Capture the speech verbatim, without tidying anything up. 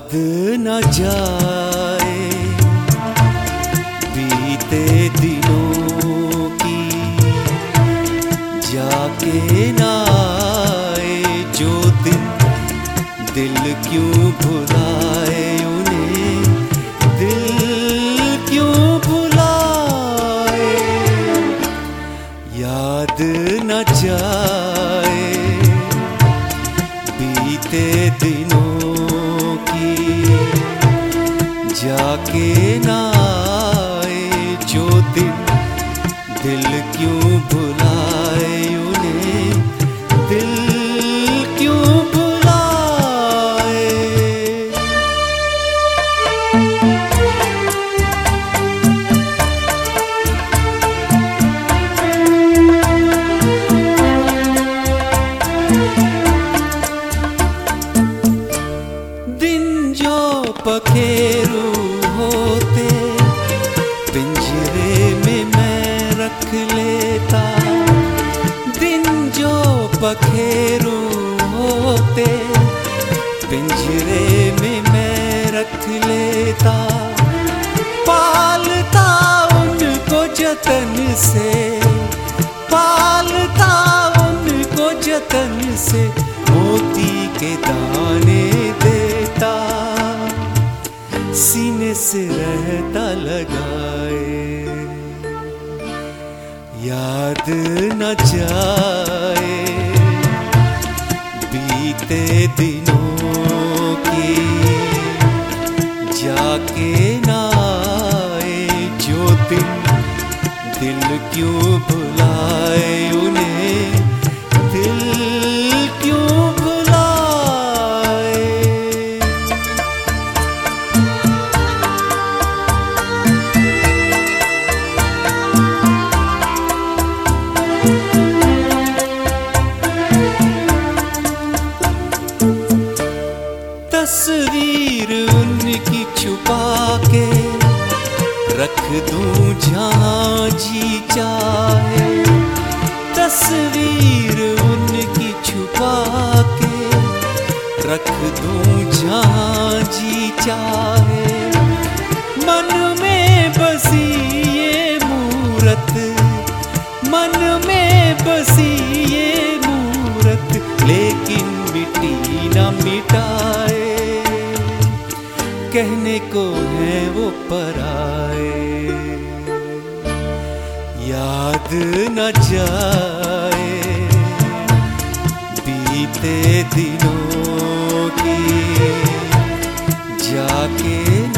याद न जाए बीते दिनों की, जाके ना आए जो दिन, दिल क्यों भुलाए उन्हें, दिल क्यों भुलाए। याद न जाए बीते दिनों की, जाके ना आए जो दिन, दिल क्यों भुलाए उन्हें, दिल क्यों भुलाए। दिन जो पखेरू होते पिंजरे में मैं रख लेता, दिन जो पखेरू होते पिंजरे में मैं रख लेता, पालता उनको जतन से, पालता उनको जतन से, मोती के दाने देता, सीने से रहता लगाए। याद न जाए बीते दिनों की, जाके ना आए जो दिन, दिल क्यों भुलाए उन्हें, दिल क्यों भुलाए। तस्वीर उनकी छुपा के रख दूं जहाँ जी चाहे, तस्वीर उनकी छुपा के रख दूं जहाँ जी चाहे, मन में बसी ये मूरत, मन में बसी ये मूरत, लेकिन मिटी न मिटाए, कहने को है वो पराए। याद न जाए बीते दिनों की, जाके